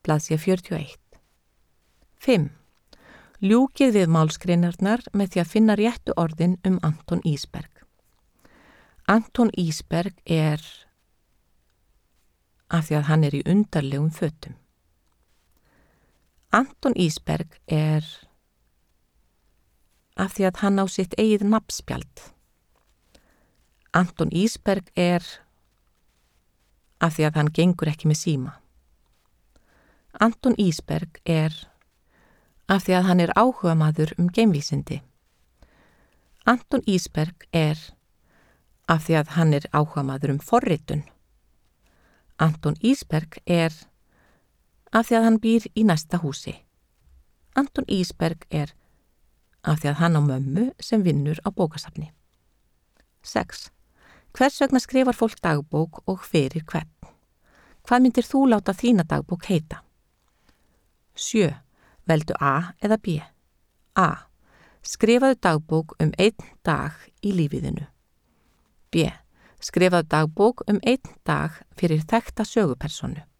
blaðsíða 41. 5. Ljúkið við málsgreinarnar með því að finna réttu orðin Anton Ísberg. Anton Ísberg er af því að hann er í undarlegum fötum. Anton Ísberg er af því að hann á sitt eigið nafnspjald. Anton Ísberg er af því að hann gengur ekki með síma. Anton Ísberg er af því að hann er áhugamaður geimvísindi. Anton Ísberg er af því að hann er áhugamaður forritun. Anton Ísberg er af því að hann býr í næsta húsi. Anton Ísberg er af því að hann á mömmu sem vinnur á bókasafni. 6. Hvers vegna skrifar fólk dagbók og fyrir hvern? Hvað myndir þú láta þína dagbók heita? 7. Veldu A eða B. A. Skrifaðu dagbók einn dag í lífiðinu. B. Skrifaðu dagbók einn dag fyrir þekkta sögupersonu.